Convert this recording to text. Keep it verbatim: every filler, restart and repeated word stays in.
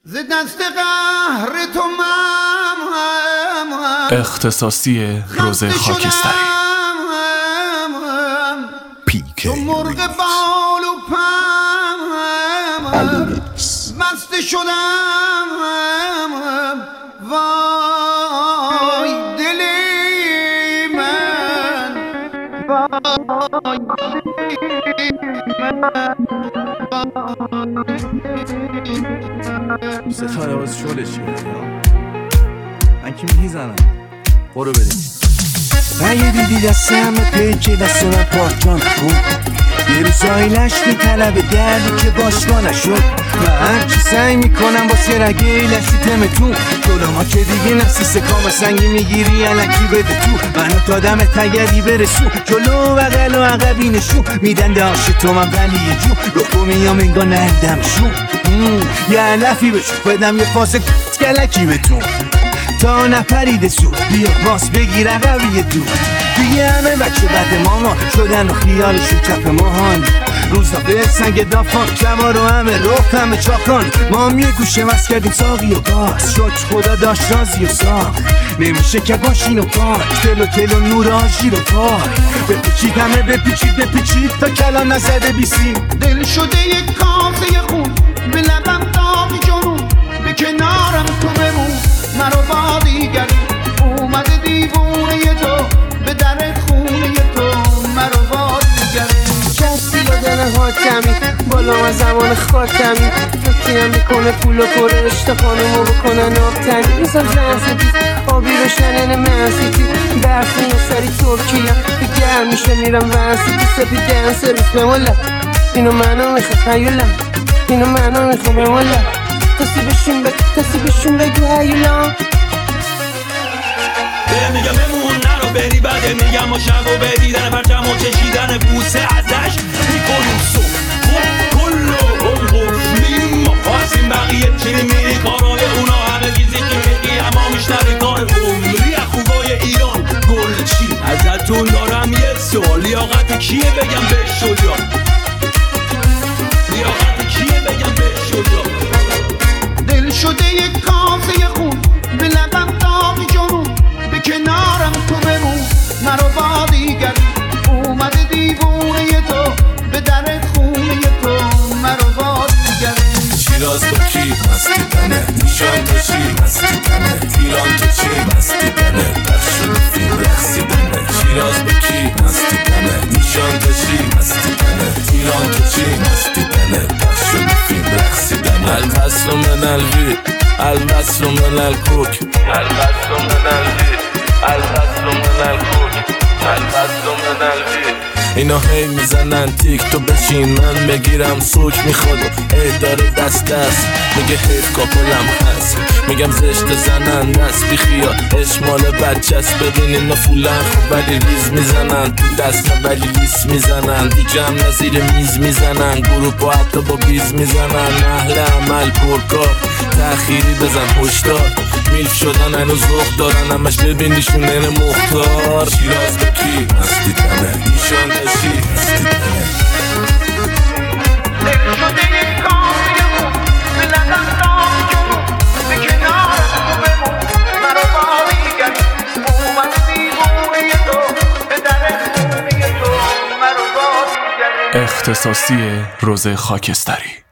ز دست قهر تو من اختصاصی روزه خاکستری پیک مرغ بال و پم بسته شدم وای دل من وای ستاره باز شلش کرد من که میزنم برو بریم. اگه دیدی دستم پیکی دستم پاکان کن یه روزایی لشت طلب دردی که باشگاه نشد و هرچی سعی میکنم واسه رگه لشیتم تو جلو ما که دیگه نسیسه کام سنگی میگیری علکی بده تو منو تا دم تگری برسو جلو بغل و عقبی نشون میدن داشت تو من ولی یه جو رو میام انگا نردمشون یه علفی بشو بدم یه فاسه کلکی بتون تا نپریده سو بیا باس بگیر عقبی دو دیگه همه بچه بعد ماما شدن و خیالشون کف ماهان روزا به سنگ دافان شما رو همه روخ همه چاکان ما هم یه گوشه مست کردیم ساقی و باز شد خدا داشت رازی و ساق نمیشه که باشین و پاک تل و تل و نور آشی رو پاک بپیچید همه بپیچید بپیچید تا کلان نزده بیسیم دل شده یک کاسه خون به لبم داغی جنون به کنارم تو بمون مرا با دیگری اومده دیوونه تو به در خونه تو مرا با دیگری کسی با دل حاکمی بالا از زمان خاتمی فتیم میکنه پول و پر اشتخانمو بکنن آب تنی میزم زنسیتی آبی روشنن منسیتی برف میه سری ترکیه به گرم میشه میرم ونسیتی سپی گرم سرویس بمالا اینو منو میخوام هیولا اینو منو میخوام بمالا کسی بشون بگو کسی بشون بگو هیولا میگم بمون نرو بری بعد میگم و شب و بدیدن پرچم و چشیدن بوسه ازش میکنیم سو کلو هم قفلیم ما پاسیم بقیه چیری میری کارای اونا همه گیزی که میگی اما میشتر کار عمری خوبای ایران گل چی ازتون دارم یه سوال لیاقت کیه بگم به شجا لیاقت کیه بگم به شجا دل شده یک کاسه خون به لبم داغی جنون به کنارم تو بمون مرا با دیگری اومده دیوونه تو به در خونه تو مرا با دیگری شیراز با کی مستی تنه نیشان تو چی مستی تنه ایران تو چی مستی تنه در شد فیلم رخصی تنه شیراز با کی مستی تنه نیشان تو چی مستی تنه ایران تو چی مستی تنه در شد فیلم رخصی تنه البسو من الوی البسو من الکوک البسو من الوی البسو من الکوک البسو من الوی اینا هی میزنن تیک تو بشین من بگیرم سوک میخواد و ای داره دست دست میگه حیف کاپلم هست میگم زشت زنن دست بی خیال اشمال بچست ببین اینا فولن خوب ولی ریز میزنن تو دست ولی لیس میزنن دیگه هم نزیر میز میزنن گروپ و حتی با بیز میزنن اهل عمل پرکار تأخیری بزن هشدار میلف شدن هنوز رخ دارن همش ببینیشون نره مختار شیراز با کی مستی تنه ایشان داشتی مستی تنه دل شده یک کاسه خون به لبم داغی جنون به کنارم تو بمون مرا با دیگری اومده دیوونه تو به در خونه تو مرا با دیگری اختصاصی روزه خاکستری